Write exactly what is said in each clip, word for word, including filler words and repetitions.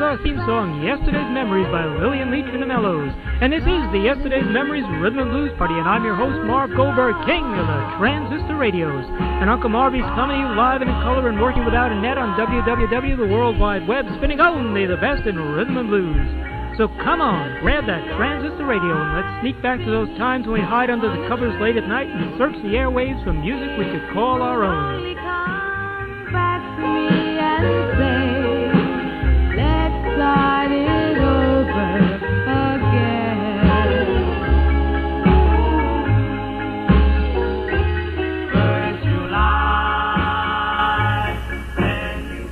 our theme song, Yesterday's Memories by Lillian Leach and the Mellows. And this is the Yesterday's Memories Rhythm and Blues Party, and I'm your host, Marv Goldberg, king of the transistor radios. And Uncle Marvy's coming to you live and in color and working without a net on w w w dot the world wide web, spinning only the best in rhythm and blues. So come on, grab that transistor radio and let's sneak back to those times when we hide under the covers late at night and search the airwaves for music we could call our own. Come back to me and say, let's start it over again. First you lie, then you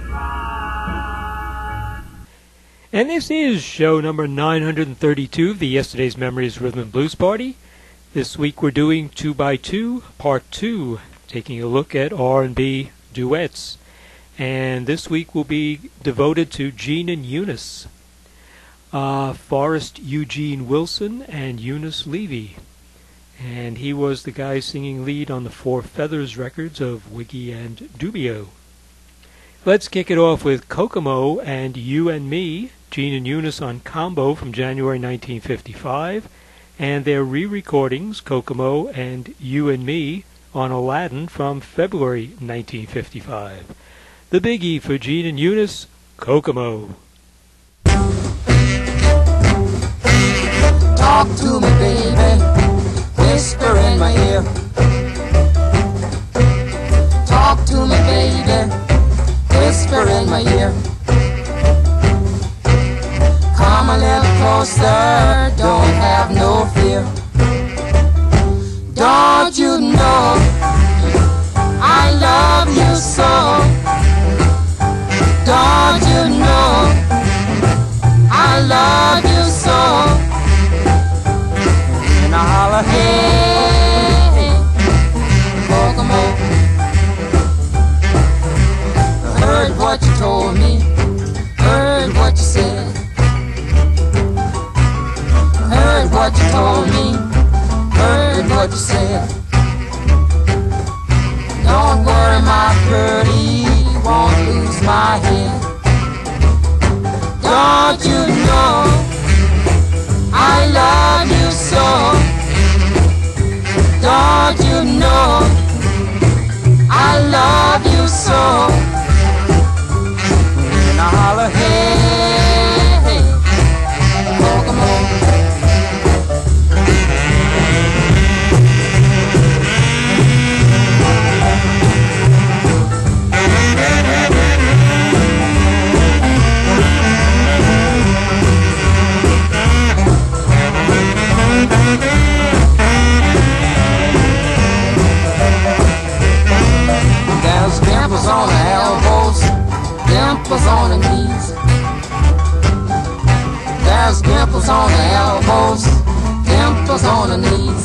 cry. And this is show number nine hundred thirty-two of the Yesterday's Memories Rhythm and Blues Party. This week we're doing two by two, part two, taking a look at R and B duets. And this week will be devoted to Gene and Eunice. Uh, Forrest Eugene Wilson and Eunice Levy. And he was the guy singing lead on the Four Feathers records of Wiggy and Dubio. Let's kick it off with Kokomo and You and Me, Gene and Eunice on Combo from January nineteen fifty-five, and their re-recordings, Kokomo and You and Me, on Aladdin from February nineteen fifty-five. The biggie for Gene and Eunice, Kokomo. Talk to me, baby, whisper in my ear. Talk to me, baby, whisper in my ear. Come a little closer, don't have no fear. Don't you know I love you so? Don't you know I love you so? And I holler, hey, hey, Kokomo. I heard what you told me, heard what you said. Heard what you told me, heard what you said. Don't worry, my birdie, won't lose my head. Don't you know I love you so? Don't you know I love you so? And I holler, hey, hey, Kokomo. There's dimples on the elbows, dimples on the knees. There's dimples on the elbows, dimples on the knees.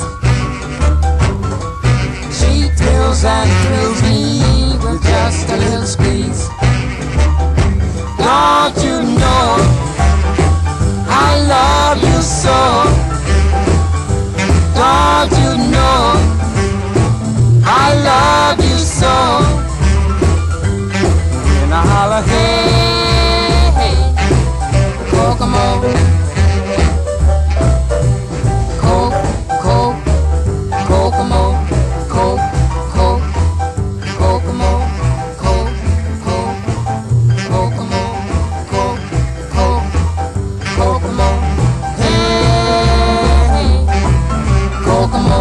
She thrills and thrills me with just a little squeeze. Don't you know I love you so? Don't you know I love you so? And I holler, hey, hey, Kokomo. Coke, Coke, Kokomo. Coke, Coke, Kokomo. Coke, Coke, Kokomo. Coke, Coke, Kokomo. Hey, hey, Kokomo.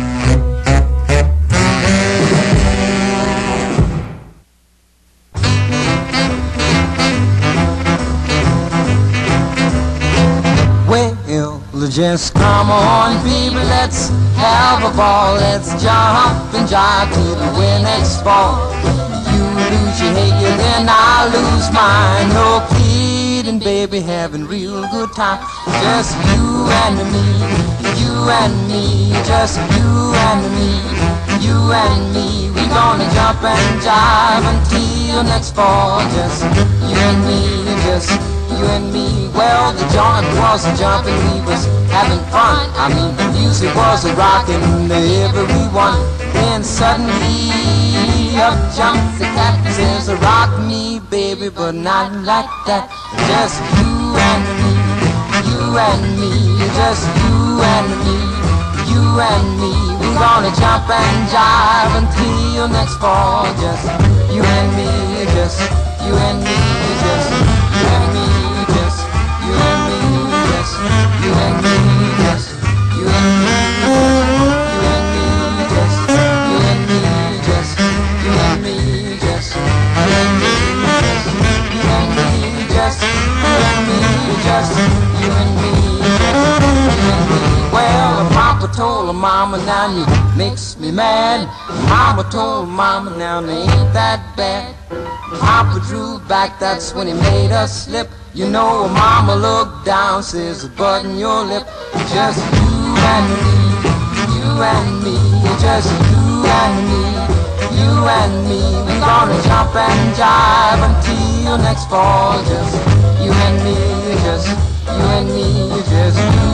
Just come on, people, let's have a ball. Let's jump and jive to the way next fall. You lose your hair, then I lose mine. No kidding, baby, having real good time. Just you and me, you and me, just you and me, you and me. We gonna jump and jive until next fall. Just you and me, just you and me. Well, the joint wasn't jumping, we was having fun. I mean, you music was a rockin' everyone. Then suddenly up jumps the cat and says, rock me, baby, but not like that. Just you and me, you and me, just you and me, you and me. We're gonna jump and jive until next fall. Just you and me, just you and me, just you and me, just you and me, just you and me, just you and me, you and me, just you and me, just you and me, just you and me, just you and me, just you and me, just you and me, just you and me. Well, Papa told her mama, now you makes me mad. Mama told mama, now they ain't that bad. Papa drew back, that's when he made us slip. You know, mama looked down, says, button your lip. Just you and me, you and me, just you and me, you and me. We're gonna jump and jive until next fall. Just you and me, just you and me, just you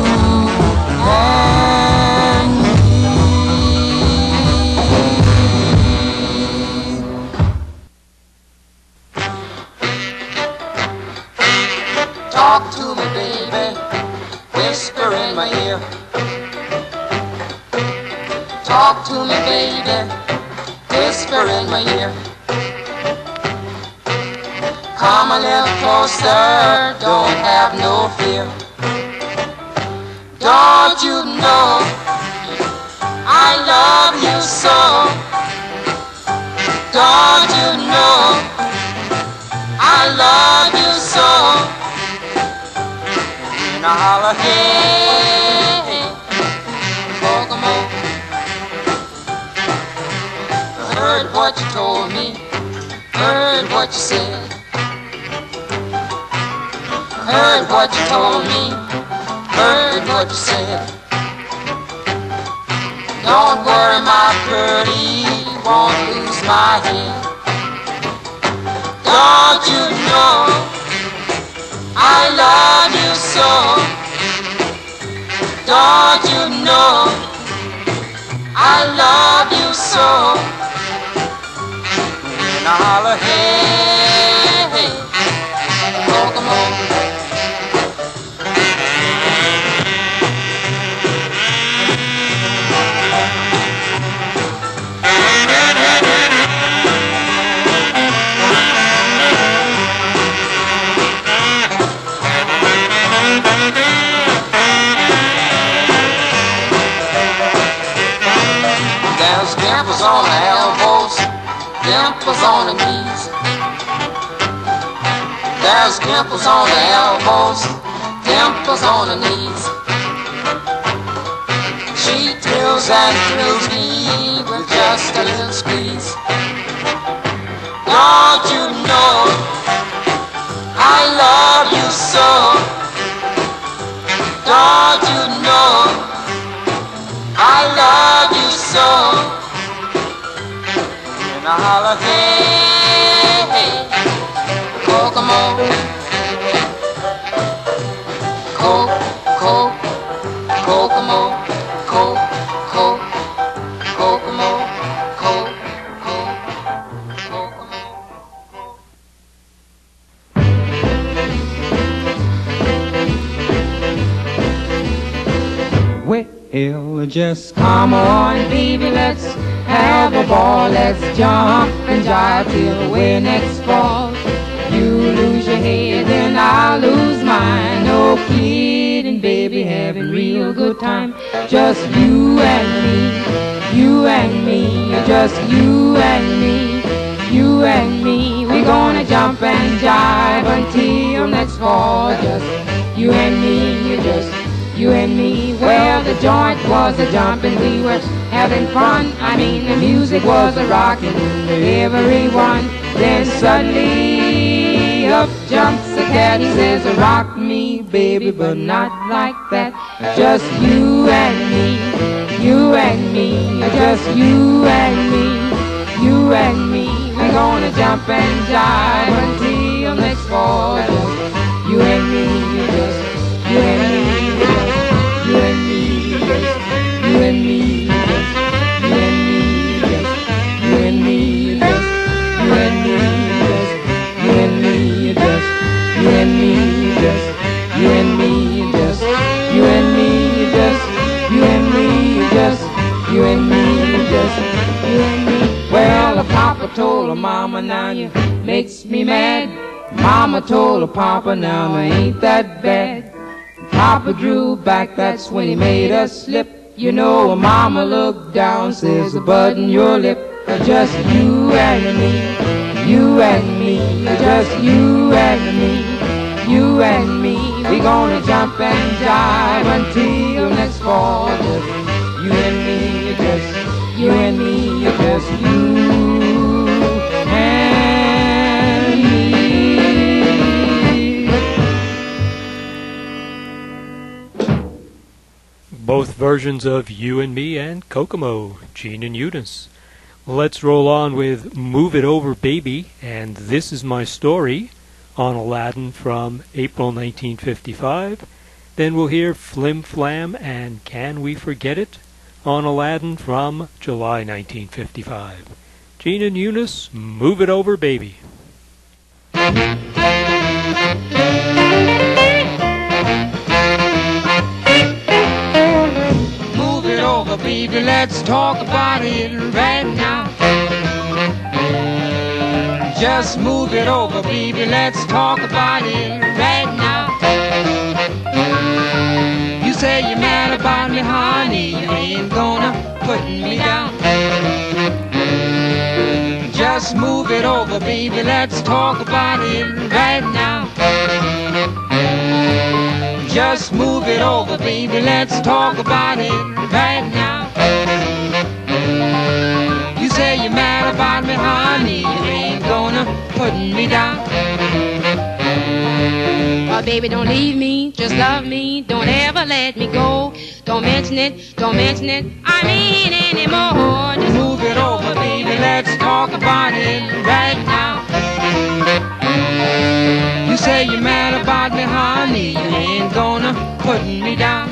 and me. Talk to me, baby, whisper in my ear. Talk to me, baby, whisper in my ear. Come a little closer, don't have no fear. Don't you know I love you so? Don't you know I love you so? And I holler, hey, hey, Kokomo. I heard what you told me, heard what you said. Heard what you told me, heard what you said. Don't worry, my birdie, won't lose my head. Don't you know I love you so? Don't you know I love you so? And I holler, hey, hey, Kokomo. There's dimples on the elbows, dimples on the knees. There's dimples on the elbows, dimples on the knees. She thrills and thrills me with just a little squeeze. Don't you know I love you so? Don't you know I love you so? And I holler, hey, hey, Kokomo. Coke, Coke, Kokomo. Coke, Coke, Kokomo. Coke, Coke, Kokomo. Well, just come on, baby, let's have a ball. Let's jump and jive till we're next fall. You lose your head and I'll lose mine. No kidding, baby, having real good time. Just you and me, you and me, just you and me, you and me. We're gonna jump and jive until next fall. Just you and me, just you and me. Well, the joint was a jumping, we were having fun. I mean, the music was a rocking everyone. Then suddenly up jumps a cat. He says, rock me, baby, but not like that. Just you and me, you and me, just you and me, you and me. We're gonna jump and jive until next fall. Just you and me, just you and me, just you and me. Papa told her mama, now you makes me mad. Mama told her papa, now I ain't that bad. Papa drew back, that's when he made us slip. You know, mama looked down, says, button your lip. Just you and me, you and me, just you and me, you and me. We gonna jump and jive until next fall. Just you and me, just you and me, just you and me. Both versions of You and Me and Kokomo, Gene and Eunice. Let's roll on with Move It Over Baby and This Is My Story on Aladdin from April nineteen fifty-five. Then we'll hear Flim Flam and Can We Forget It on Aladdin from July nineteen fifty-five. Gene and Eunice, Move It Over Baby. Move it over, baby, let's talk about it right now. Just move it over, baby, let's talk about it right now. You say you're mad about me, honey, you ain't gonna put me down. Just move it over, baby, let's talk about it right now. Just move it over, baby, let's talk about it right now. You say you're mad about me, honey, you ain't gonna put me down. Oh, baby, don't leave me, just love me, don't ever let me go. Don't mention it, don't mention it, I mean anymore. Just Move it over, baby, let's talk about it right now. You say you're mad about me, honey, you ain't gonna put me down.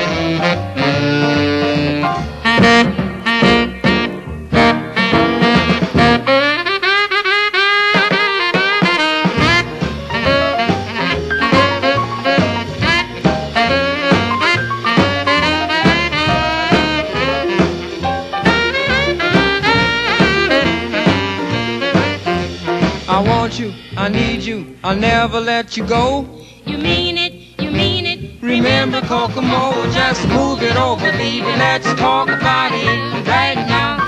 I want you, I need you, I'll never let you go. you mean it, you mean it. Remember Kokomo, just move it over, baby, let's talk about it right now.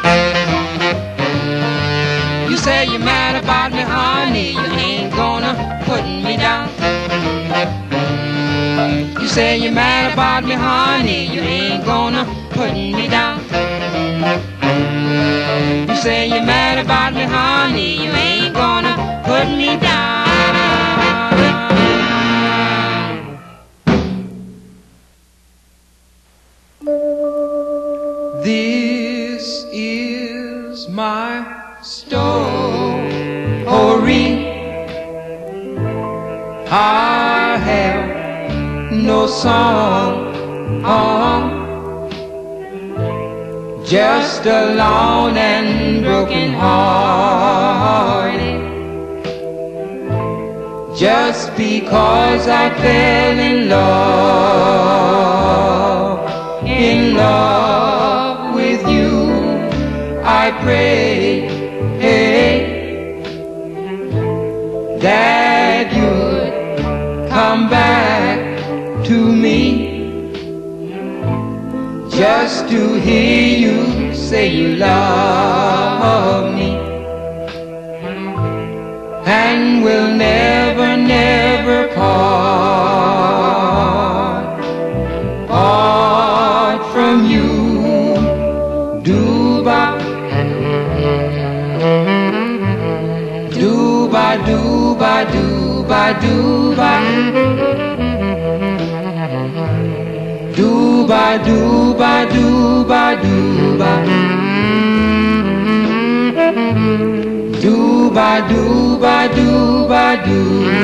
You say you're mad about me, honey, you ain't gonna put me down. You say you're mad about me, honey, you ain't gonna put me down. You say you're mad about me, honey, you ain't gonna put me down. This is my story. I have no song, just alone and broken hearted. Just because I fell in love, in love with you, I pray, hey, that you'd come back to me, just to hear you say you love me, and we'll never, never part, part from you. Do-ba, do-ba, do-ba, do-ba, do-ba, do-ba, do-ba, do-ba, do-ba, do-ba, do-ba, do-ba, do.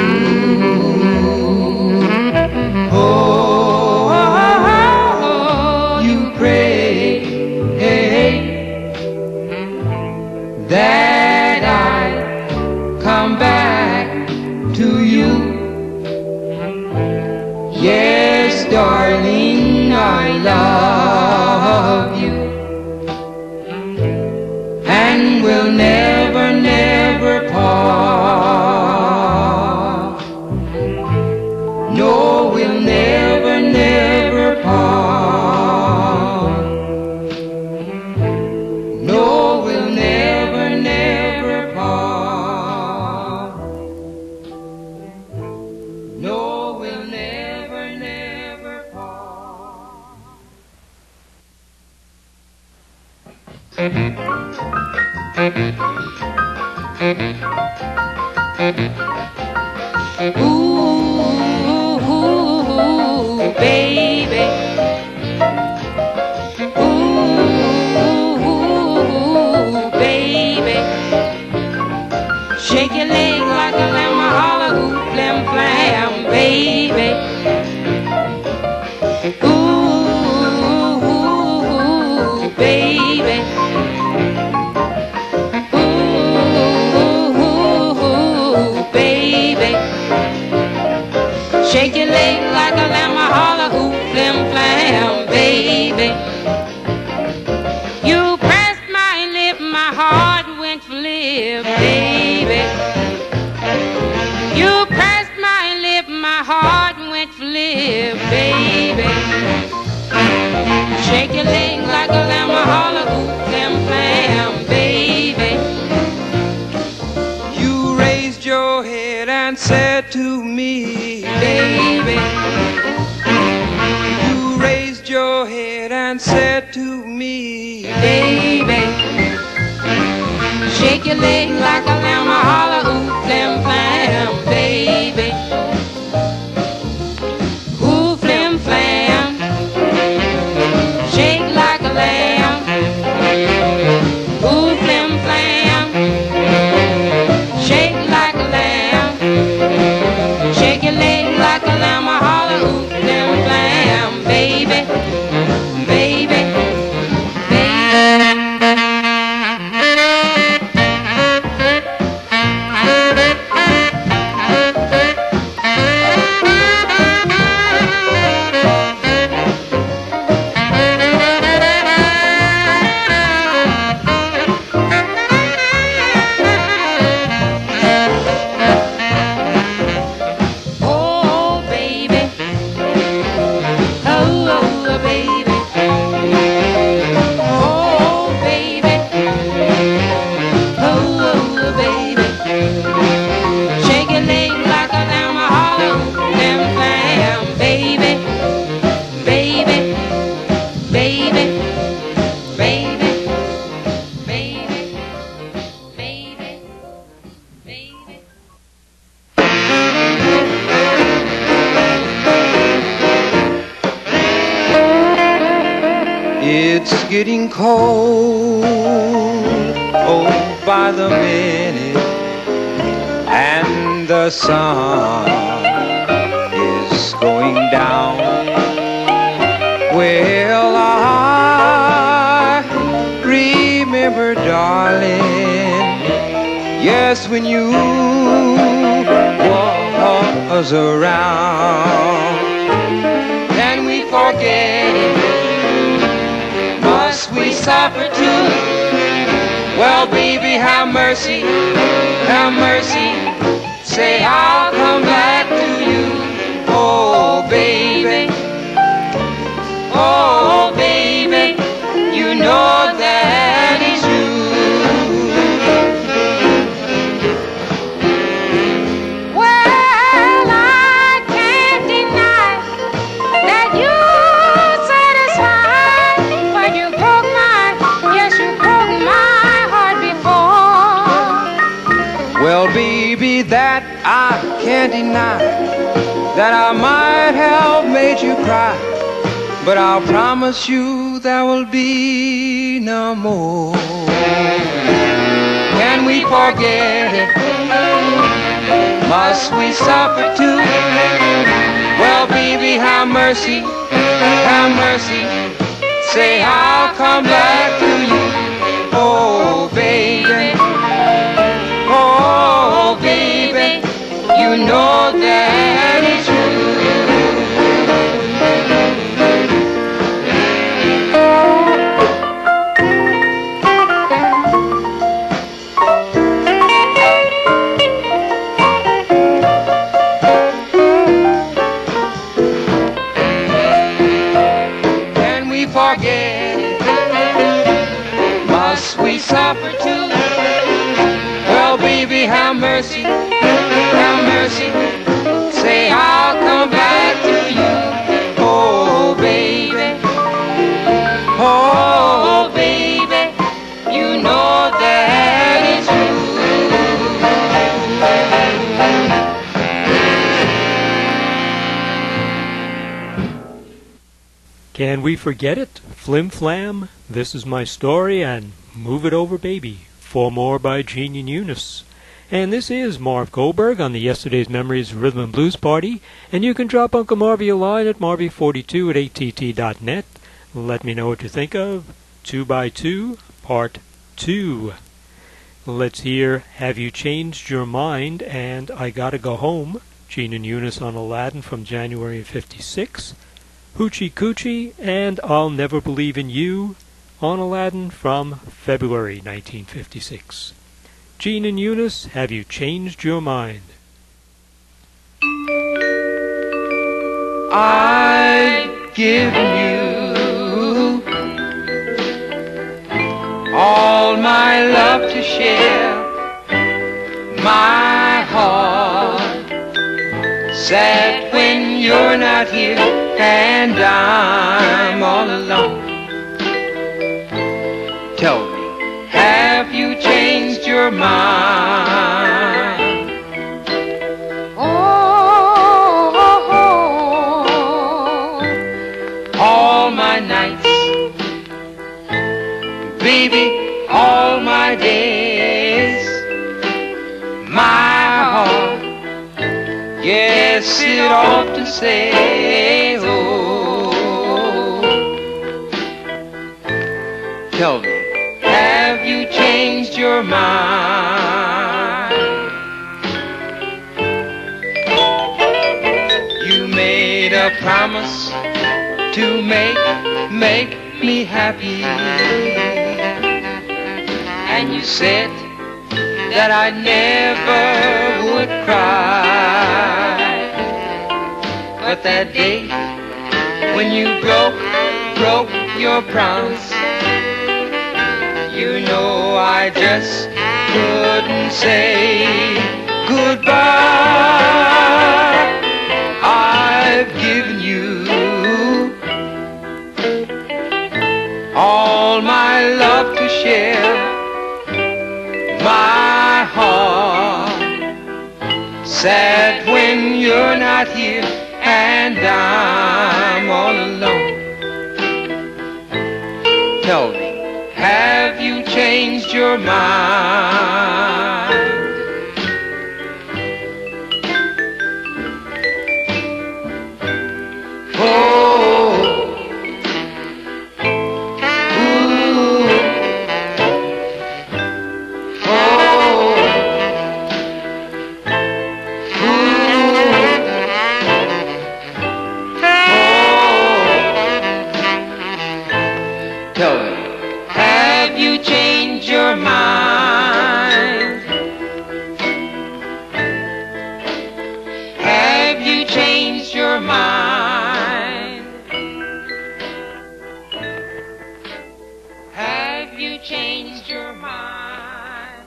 Oh, oh, oh, you pray, hey, that I come back to you. Yes, darling, I love you, and will never, Ooh, baby. Ooh, baby. Shake your leg like a lamb, a holler, ooh, flam, flam, baby. Ooh, baby. Ooh, baby. Shake your leg like a lamb, a holler, ooh, flam, flam, baby. You pressed my lip, my heart went flip, baby. You pressed my lip, my heart went flip, baby. Shake your leg like a lamb, a holler, ooh, flam, flam, baby. You raised your head and said to me, Baby, you raised your head and said to me, baby. Shake your leg like a lamb, a holler, ooh, flam, flam, baby. Ooh, flam, flam. Shake like a lamb. Ooh, flam, flam. Shake like a lamb. Shake your leg like a lamb, a holler, ooh, flam, flam, baby. Baby, oh, baby. Oh, oh, baby. Oh, baby. Oh, oh, baby. Shake your leg like a lamb, a holler, flam, flam, baby. Baby, baby, baby, baby, baby, baby. it's getting cold, oh, by the minute, and the sun is going down. Well, I remember, darling, yes, when you was around. Can we forget it? Must we suffer too? Well, baby, have mercy, have mercy. Say I'll come back to you. Oh, baby, oh, baby, you know that is true. Well, I can't deny that you satisfied, but you broke my, yes, you broke my heart before. Well, baby, that I can't deny, that I might have made you cry, but I'll promise you there will be no more. Can we forget it? Must we suffer too? Well, baby, have mercy, have mercy. Say I'll come back to you. Oh, baby, oh, baby, you know that it's true. Can we forget it? Must we suffer too? Well, baby, have mercy, have mercy. Say I'll come back to you. Oh, baby, oh, baby, Can We Forget It, Flim Flam, This Is My Story, and Move It Over Baby, four more by Gene and Eunice. And this is Marv Goldberg on the Yesterday's Memories Rhythm and Blues Party, and you can drop Uncle Marvy a line at marvy forty-two at a t t dot net. Let me know what you think of two by two, Part two. Let's hear Have You Changed Your Mind and I Gotta Go Home, Gene and Eunice on Aladdin from January of fifty-six, Hoochie Coochie and I'll Never Believe in You on Aladdin from February nineteen fifty-six. Gene and Eunice, Have You Changed Your Mind? I've given you all my love to share, my heart sad when you're not here and I'm all alone. Tell me, have you changed your mind? Oh, oh, oh. All my nights, baby, all my days, my heart, yes, it often says, oh. Tell me, have you changed your mind? You made a promise to make, make me happy, and you said that I never would cry. But that day when you broke, broke your promise, you know I just couldn't say goodbye. I've given you all my love to share, my heart sad when you're not here and I'm all alone. Tell me, have you changed your mind? Oh, ooh, oh, tell me, have you changed your mind? Have you changed your mind? Have you changed your mind?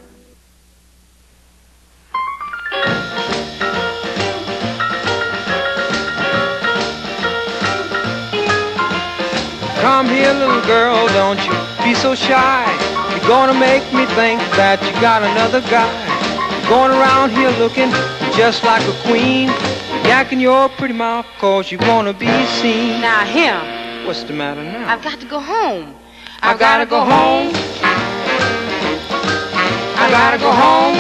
Come here, little girl, don't you be so shy. You're gonna make me think that you got another guy. You're going around here looking just like a queen, yakking your pretty mouth cause you wanna be seen. Now, him, What's the matter now? I've got to go home. I gotta go home. I gotta go home.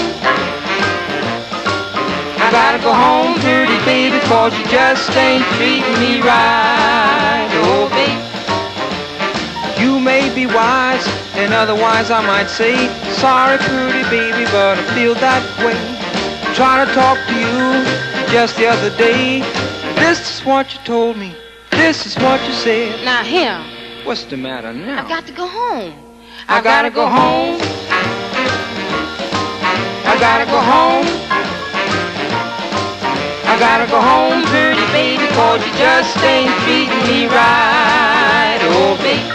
I gotta go home, pretty baby, cause you just ain't treating me right. Oh, baby. You may be wise, and otherwise I might say, sorry, pretty baby, but I feel that way. Trying to talk to you just the other day. This is what you told me. This is what you said. Now, him, What's the matter now? I've got to go home. I gotta go home. I gotta go home. I gotta go home, pretty baby, cause you just ain't treating me right. Oh, baby.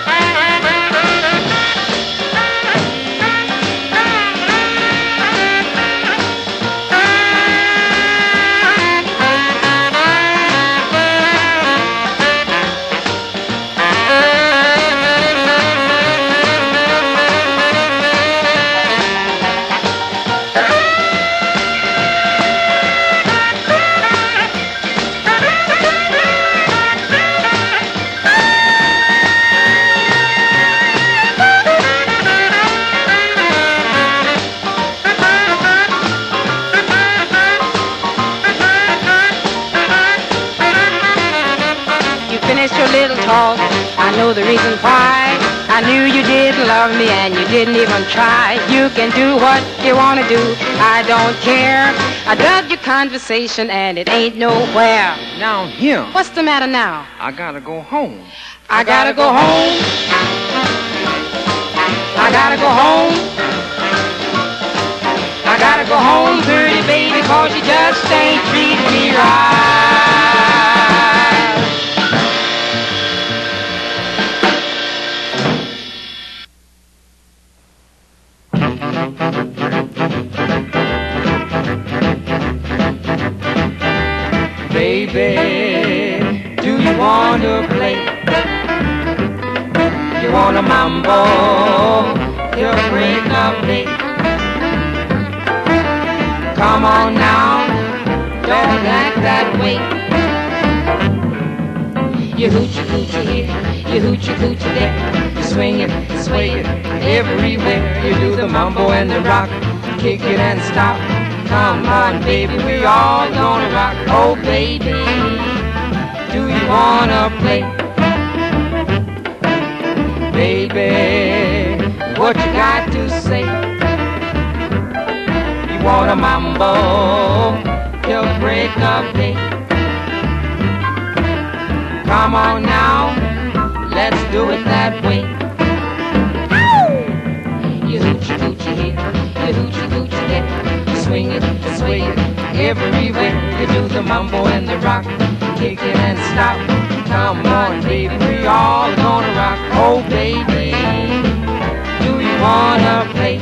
Why? I knew you didn't love me and you didn't even try. You can do what you want to do, I don't care. I dug your conversation and it ain't nowhere. Now here, What's the matter now? I gotta go home. I gotta go home. I gotta go home. I gotta go home, pretty baby, cause you just ain't treated me right. Baby, do you want to play? You want a mambo, you'll break up late. Come on now, don't act that way. You hoochie coochie here, you hoochie coochie there. You swing it, sway it, everywhere. You do the mambo and the rock, kick it and stop. Come on, baby, we all gonna rock. Oh, baby, do you wanna play? Baby, what you got to say? You want a mambo till the break of day? Come on now, let's do it that way. You hoochie coochie here, you hoochie coochie there. Swing it, sway it, everywhere. You do the mambo and the rock, kick it and stop. Come on, baby, we all gonna rock. Oh, baby, do you wanna play?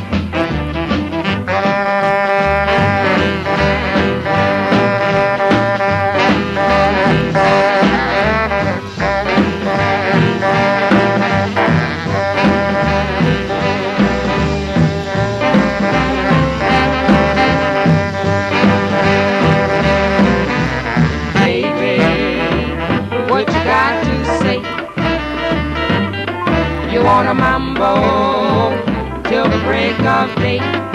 You want a mambo till the break of day?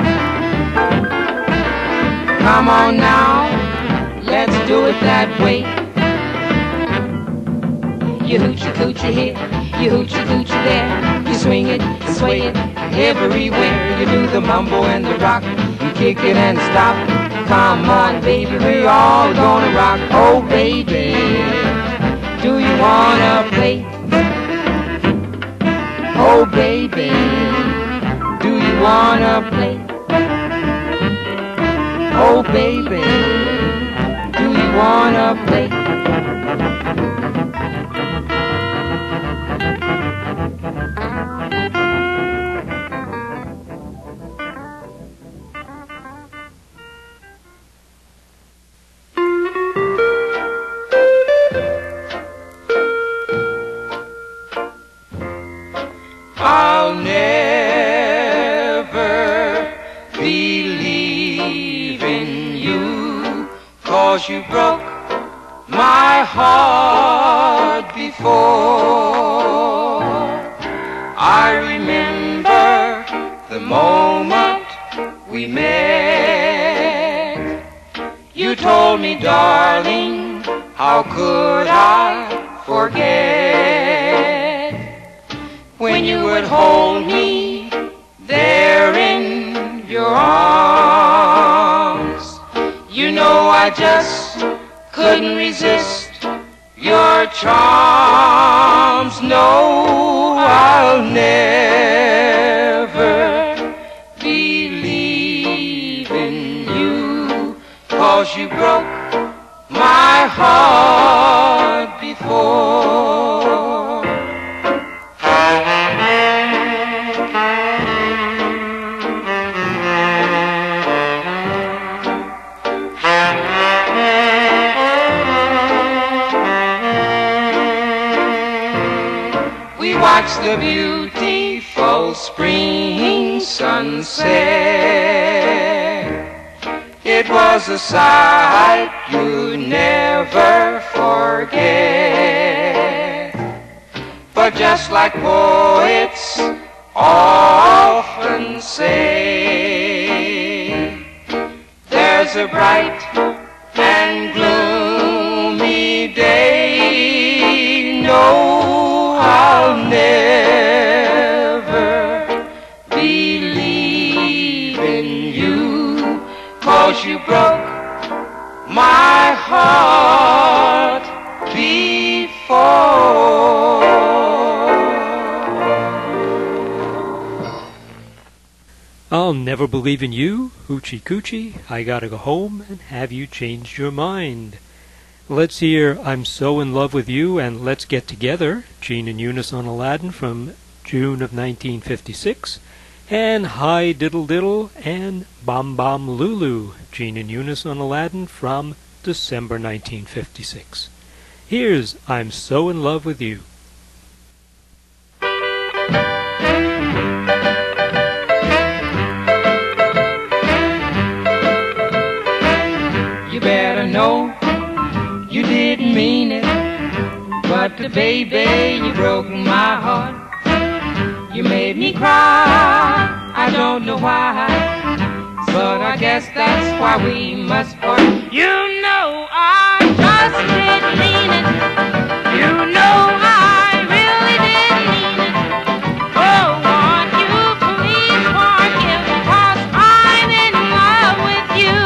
Come on now, let's do it that way. You hoochie coochie here, you hoochie coochie there. You swing it, sway it, everywhere. You do the mambo and the rock, you kick it and stop. Come on, baby, we all gonna rock. Oh, baby, do you wanna play? Oh, baby, do you wanna play? Oh, baby, do you wanna play? I'll never believe in you, 'cause you broke my heart before. I remember the moment we met. You told me, darling, how could I forget? When you would hold me there in your arms, you know I just couldn't resist your charms. No, I'll never believe in you, 'cause you broke my heart before. Watch the beautiful spring sunset. It was a sight you never forget. But just like poets often say, there's a bright and gloomy day. No, I'll never you broke my heart before. I'll never believe in you, hoochie coochie. I gotta go home and have you changed your mind. Let's hear I'm So in Love with You and Let's Get Together, Gene and Eunice on Aladdin from June of nineteen fifty-six, and Hi Diddle Diddle and Bom Bom Lulu, Gene and Eunice on Aladdin from December nineteen fifty-six. Here's I'm So in Love with You. You better know you didn't mean it, but baby, you broke my heart. You made me cry, I don't know why, but I guess that's why we must part. You know I just didn't mean it. You know I really didn't mean it. Oh, won't you please forgive me, 'cause I'm in love with you.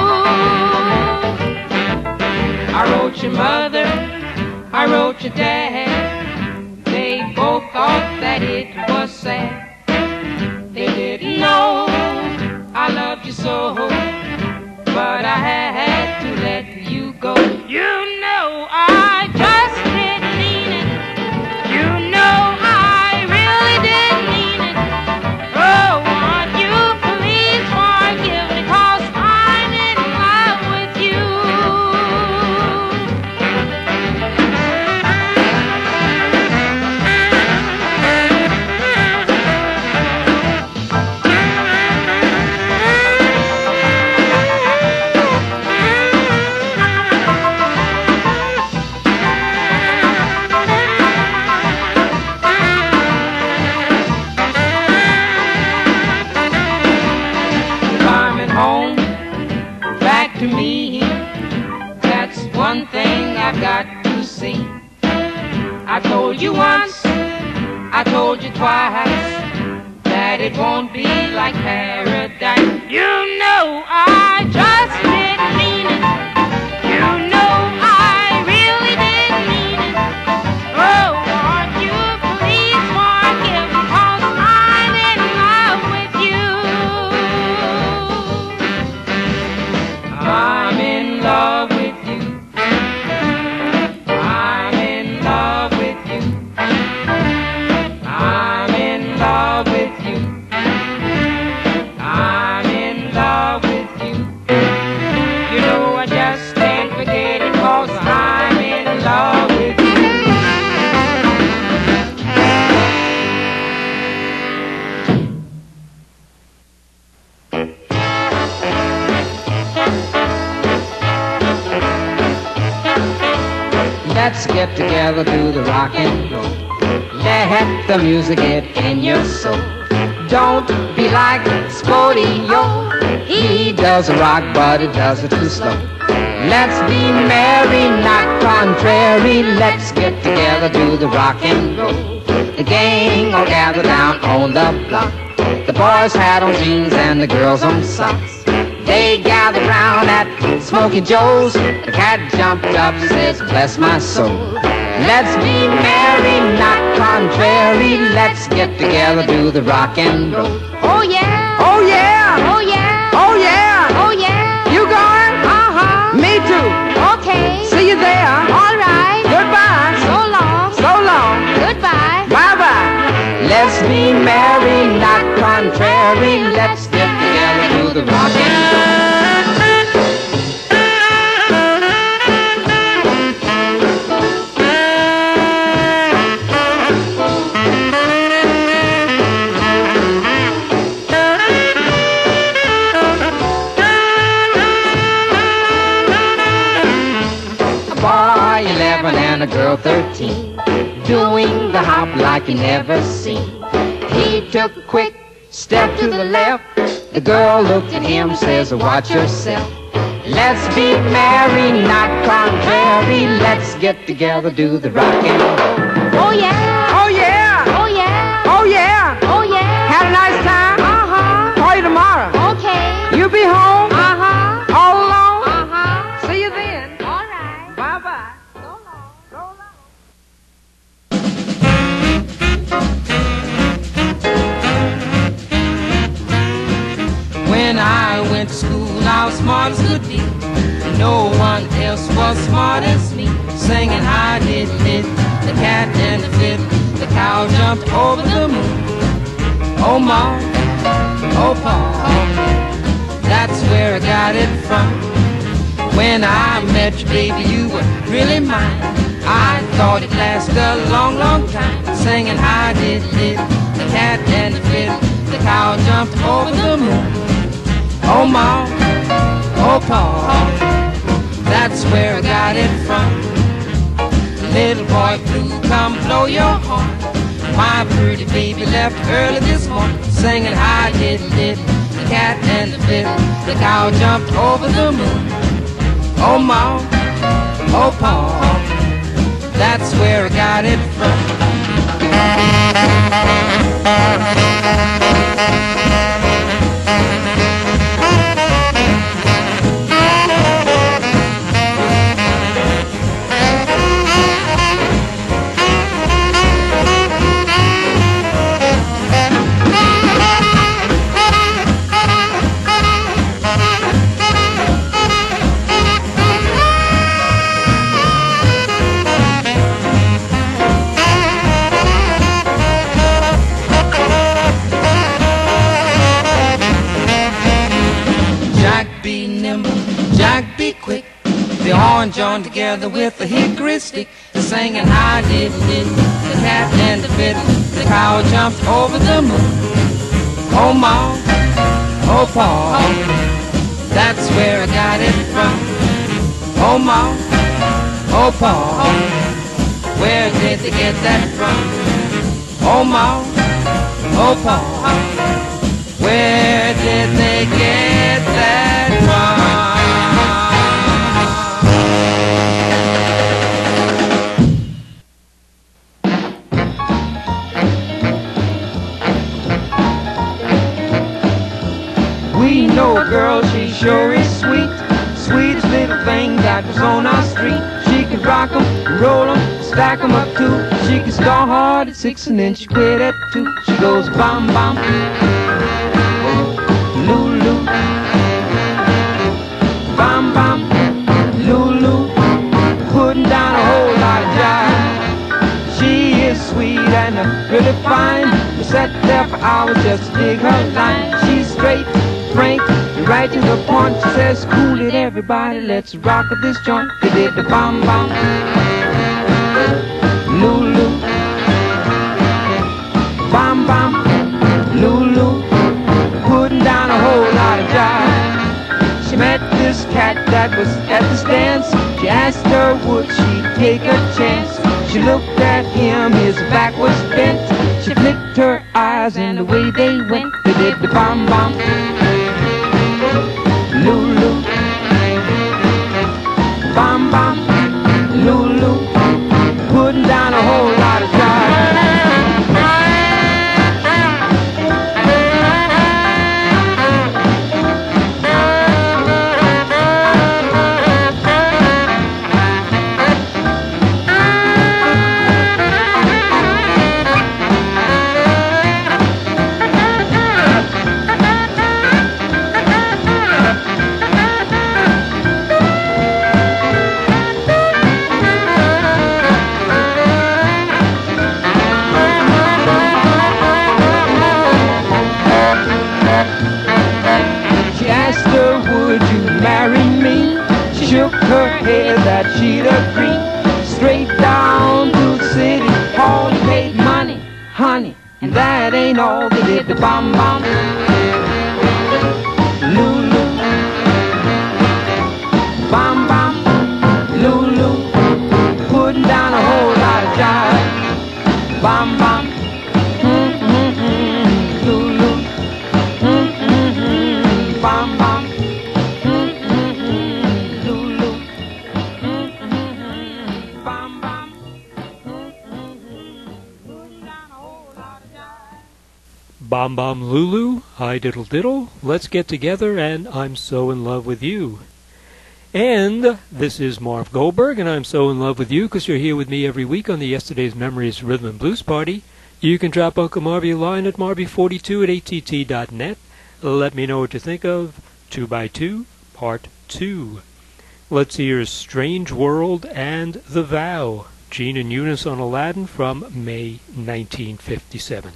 I wrote your mother, I wrote your dad. They both thought that it was sad. They didn't know I loved you so, but I had to let you go. You know I just didn't mean it. You know I really didn't mean it. Oh, won't you please forgive me, 'cause I'm in love with you. Coming home back to me, that's one thing I've got to see. I told you once, I told you twice, that it won't be like paradise. You know I just didn't mean it. You know I really didn't mean it. Oh, won't you please forgive me, 'cause I'm in love with you. I'm in love with you. I'm in love with you. I'm in love with you. I'm in love with you. You know I just can't forget it, 'cause I'm in love with you. Let's get together, do the rock and roll. Let the music get in your soul. Don't be like Spotty-O. He does a rock, but he does it too slow. Let's be merry, not contrary. Let's get together, do the rock and roll. The gang all gather down on the block. The boys had on jeans and the girls on socks. They gathered round at Smokey Joe's. The cat jumped up, says, bless my soul. Let's be merry, not contrary. Let's get together, do the rock and roll. Oh yeah, Oh yeah! oh yeah, Oh yeah! oh yeah. You going? Uh-huh. Me too. Okay. See you there. All right. Goodbye. So long. So long. Goodbye. Bye-bye. Let's be merry, not contrary. Let's get together, do the rock and roll. eleven and a girl thirteen, doing the hop like you never seen. He took a quick step to the left. The girl looked at him, says, watch yourself. Let's be merry, not contrary. Let's get together, do the rock and roll. Oh yeah, Oh yeah! oh yeah, Oh yeah! oh yeah. Had a nice time? Uh-huh. Call you tomorrow. Okay. You be home? Uh-huh. went to school, I was smart as could be. No one else was smart as me. Singing I did it, the cat and the fiddle, the cow jumped over the moon. Oh Ma, oh Pa, that's where I got it from. When I met you, baby, you were really mine. I thought it lasted a long, long time. Singing I did it, the cat and the fiddle, the cow jumped over the moon. Oh Ma, oh Pa, that's where I got it from. Little boy blue, come blow your horn. My pretty baby left early this morning. Singing I did it, the cat and the fiddle, the cow jumped over the moon. Oh Ma, oh Pa, that's where I got it from. Joined together with a hickory stick, singing I did it, the cat and the fiddle, the cow jumped over the moon. Oh Ma, oh Pa, that's where I got it from. Oh Ma, oh Pa, where did they get that from? Oh Ma, oh Pa, where did they get that from? We know a girl, she sure is sweet. Sweetest little thing that was on our street. She could rock 'em, roll 'em, stack 'em up too. She could start hard at six and then she quit at two. She goes bam bam, lulu, bam bam, lulu, putting down a whole lot of jive. She is sweet and really fine. We sat there for hours just to dig her line. She's straight, frank, right to the point. She says, cool it everybody, let's rock at this joint. They did the bam bam, lulu, bam bam, lulu, putting down a whole lot of jive. She met this cat that was at the stands. She asked her would she take a chance. She looked at him, his back was bent. She flicked her eyes and away they went. They did the bam bam, lulu, bam bam, lulu, putting down a whole lot of jive. Shook her head that she'd agree. Straight down to the city hall, he paid money, honey, and that ain't all. They did the bam bam, lulu, bam bam, lulu, putting down a whole lot of jive. Bam bam, mm mm mm, lulu, mm mm mm, bam bam. Bom Bom Lulu, Hi Diddle Diddle, Let's Get Together, and I'm So in Love with You. And this is Marv Goldberg, and I'm so in love with you because you're here with me every week on the Yesterday's Memories Rhythm and Blues Party. You can drop Uncle Marvy a line at marvy forty-two at A T T dot net. Let me know what you think of two by two, Part two. Let's hear Strange World and The Vow, Gene and Eunice on Aladdin from May nineteen fifty-seven.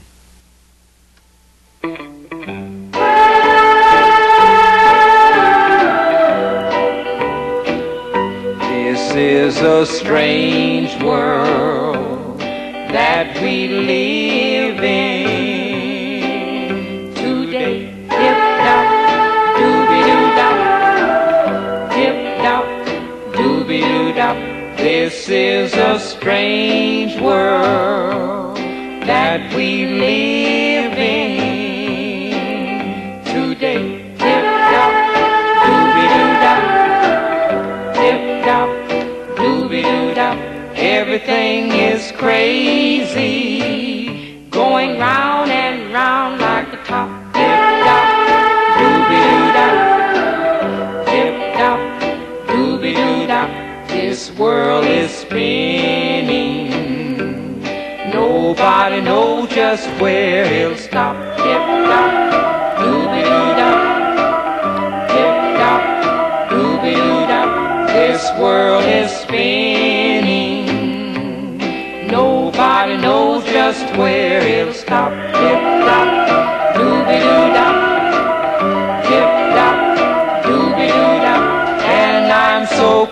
This is a strange world that we live in today. Tip-top, dooby-doo-dop. Tip-top, dooby-doo-dop. This is a strange world that we live in today. Tip-top, dooby-doo-dop. Tip-top, dooby-doo-dop. Everything is crazy, Going round and round like a top. Tip-top, dooby-doo-dop. Tip-top, dooby-doo-dop. This world is spinning. Nobody knows just where it'll stop. Tip-top, dooby-doo-dop. Tip-top, dooby-doo-dop. This world is spinning. Nobody knows just where it'll stop. Tip-top, dooby-doo-dop. Tip-top, dooby-doo-dop. And I'm so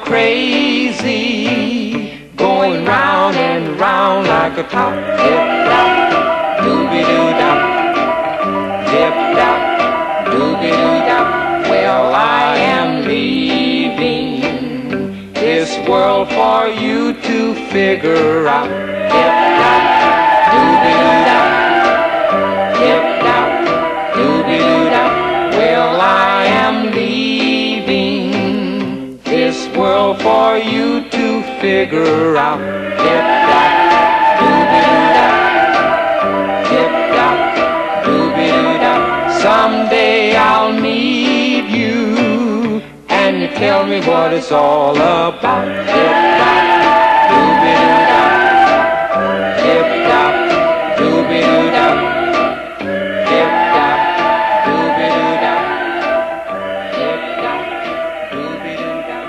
crazy, going round and round like a top. Tip-top, dooby-doo-dop. Tip-top, dooby-doo-dop. Well, I am leaving this world for you to figure out. Tip-top, dooby-doo-dop. Tip-top, dooby-doo-dop. Well, I am leaving this world for you to figure out. Tip-top, dooby-doo-dop. Tip-top, dooby-doo-dop. Someday I'll need you, and you tell me what it's all about. Tip-top, dooby-doo-dop. Tip-top, dooby-doo-dop. Tip-top, dooby-doo-dop. Tip-top, dooby-doo-dop.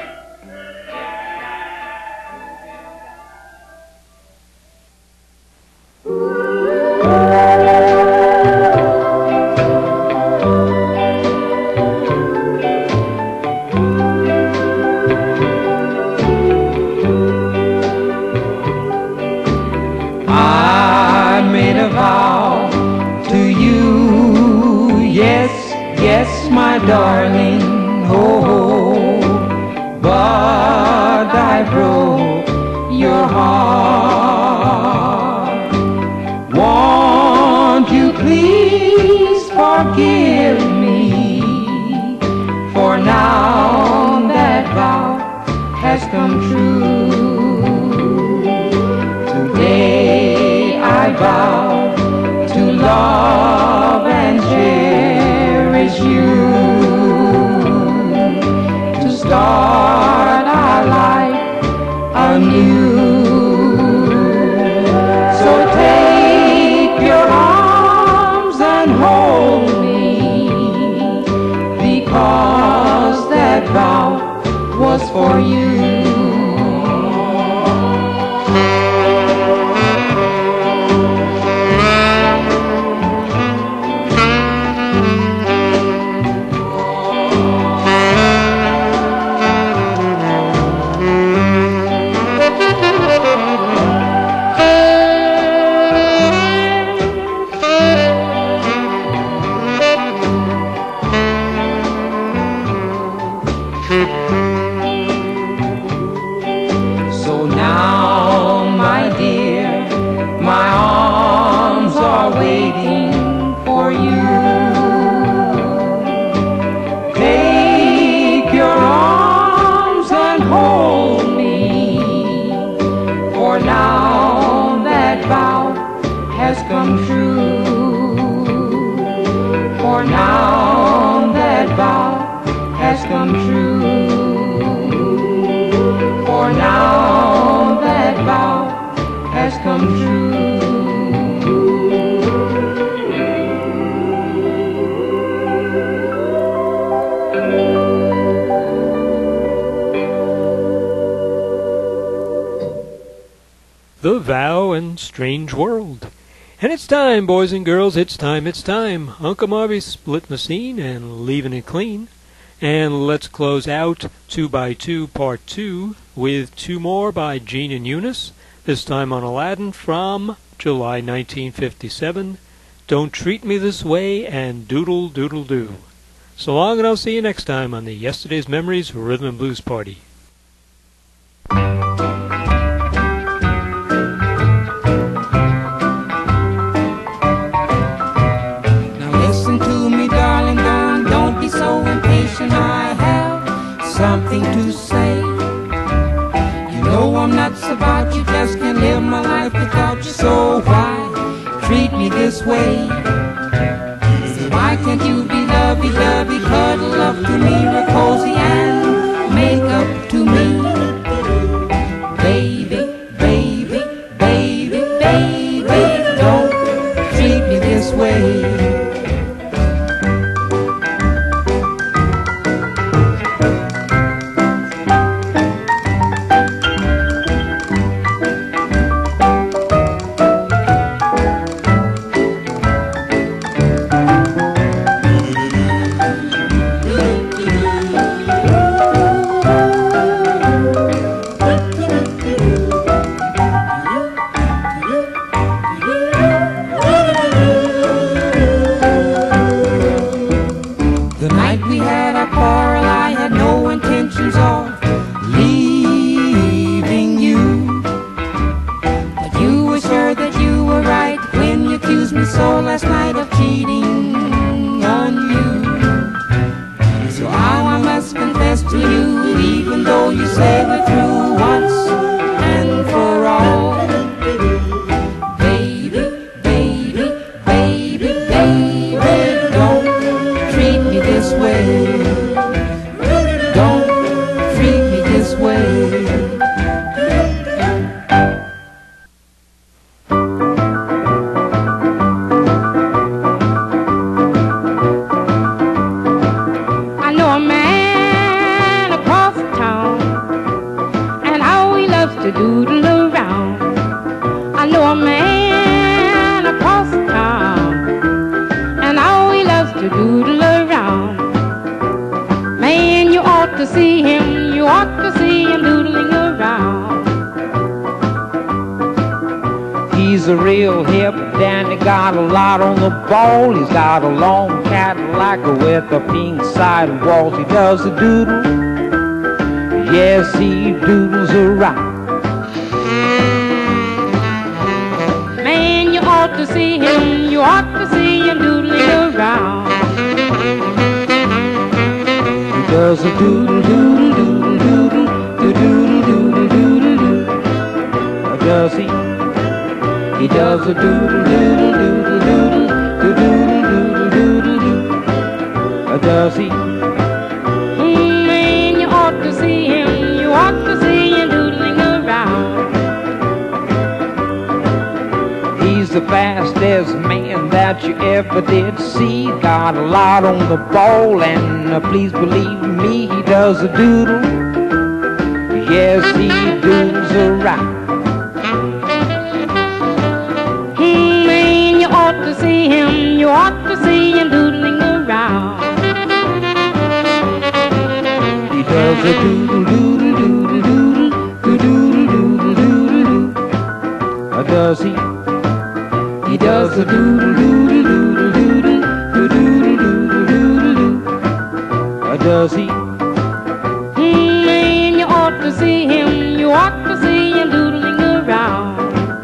I made a vow to you, yes, yes, my darling, oh, but I broke your heart. Won't you please forgive me, for now that vow has come true. Today I vow to love and cherish you, to start our life anew. So take your arms and hold me, because that vow was for you. Romeo and Strange World. And it's time, boys and girls, it's time, it's time. Uncle Marvy's splitting the scene and leaving it clean. And let's close out two by two Part two with two more by Gene and Eunice, this time on Aladdin from July nineteen fifty-seven. Don't Treat Me This Way and Doodle Doodle Doo. So long, and I'll see you next time on the Yesterday's Memories Rhythm and Blues Party. I have something to say. You know I'm nuts about you, just can't live my life without you. So why treat me this way? So why can't you be lovey-dovey, cuddle up to me, real cozy and make up to me? Baby, baby, baby, baby, don't treat me this way. He's a real hip dandy, got a lot on the ball. He's got a long Cadillac with a pink sidewalls. He does a doodle, yes, he doodles around. Man, you ought to see him, you ought to see him doodling around. He does a doodle, doodle, doodle, doodle, doodle, doodle, doodle, doodle. Does he? He does a doodle, doodle, doodle, doodle, doodle, doodle, doodle, doodle. Does he? Mm, man, you ought to see him, you ought to see him doodling around. He's the fastest man that you ever did see. Got a lot on the ball, and uh, please believe me, he does a doodle. Yes, he doodles around. You ought to see him, you ought to see him doodling around. He does a doodle, doodle, doodle, doodle, doodle, doodle, doodle, doodle. Does he? He does a doodle, doodle, doodle, doodle, doodle, doodle, doodle, doodle. Does he? Mm, man, you ought to see him, you ought to see him doodling around.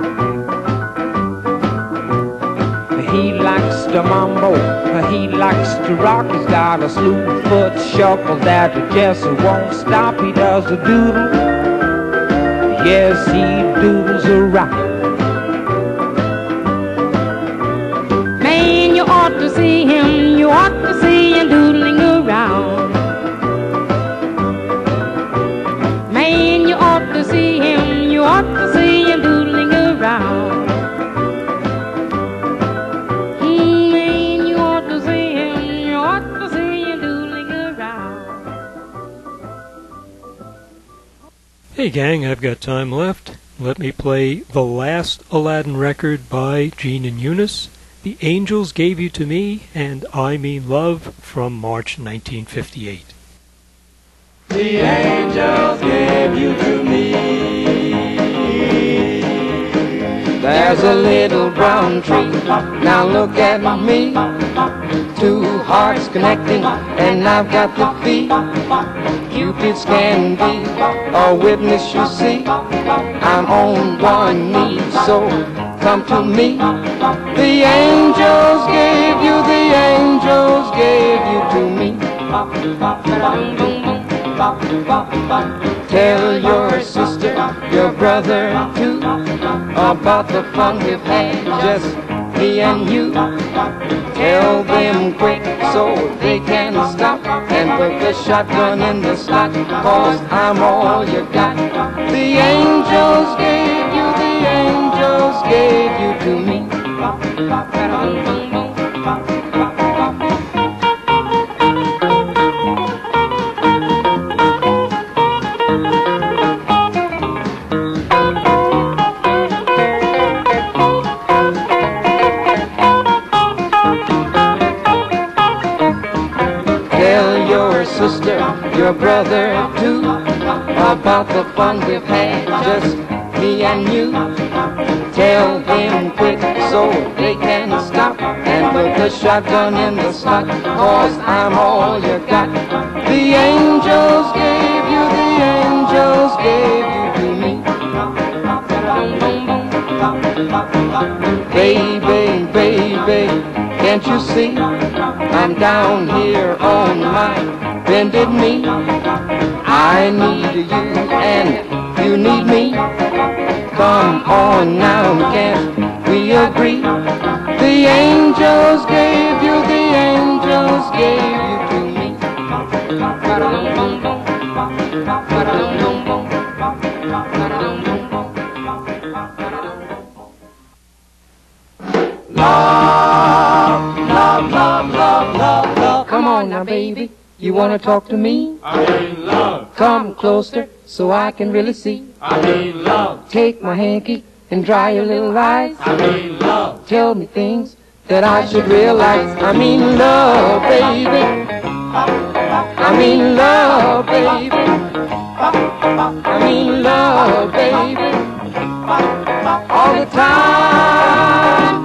He likes to mambo, he likes to rock. He's got a slew foot shuffle that just won't stop. He does a doodle, yes, he doodles around. Man, you ought to see him, you ought to see him doodling around. Man, you ought to see him, you ought to see him doodling around. Hey gang, I've got time left. let me play the last Aladdin record by Gene and Eunice, The Angels Gave You to Me, and I Mean Love from March nineteen fifty-eight. The angels gave you to me. There's a little brown tree, now look at me. Two hearts connecting, and I've got the fee. Cupid's can be a witness, you see. I'm on one knee, so come to me. The angels gave you, the angels gave you to me. Tell your sister, your brother too, about the fun we've had, just me and you. Tell them quick so they can stop and put the shotgun in the slot, cause I'm all you got. The angels gave you, the angels gave you to me. Sister, your brother too, about the fun we've had, just me and you. Tell them quick so they can stop and put the shotgun in the slot, cause I'm all you got. The angels gave you, the angels gave you to me. Baby, baby, can't you see? I'm down here on my bended knee. I need you and you need me. Come on now, can't we agree? The angels gave you, the angels gave you to me. Love, love, love, love, love, love. Come on now, baby. You wanna talk to me? I mean love. Come closer so I can really see. I mean love. Take my hanky and dry your little eyes. I mean love. Tell me things that I should realize. I mean love, baby. I mean love, baby. I mean love, baby. All the time.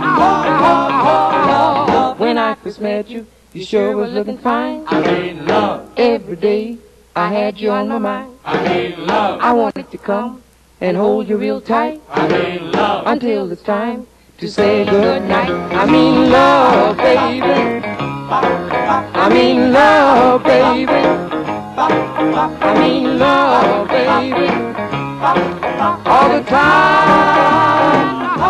When I first met you, you sure was looking fine. I mean love. Every day I had you on my mind. I mean love. I wanted to come and hold you real tight I mean love. until it's time to say good night. I mean love, baby. I mean love, baby. I mean love, baby. All the time.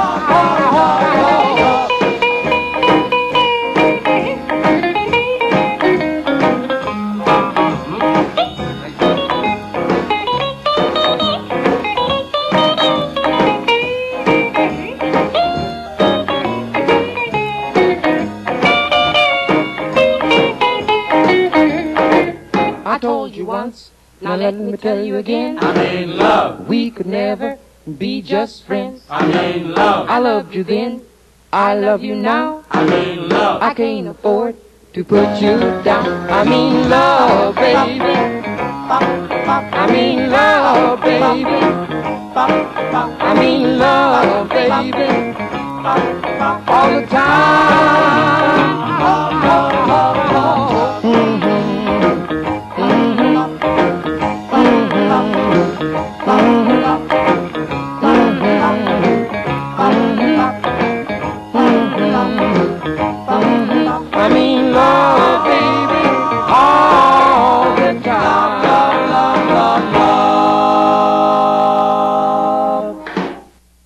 I told you once, now let me tell you again. I mean love. We could never be just friends. I mean love. I loved you then, I love you now. I mean love. I can't afford to put you down. I mean love, baby. I mean love, baby. I mean love, baby. All the time.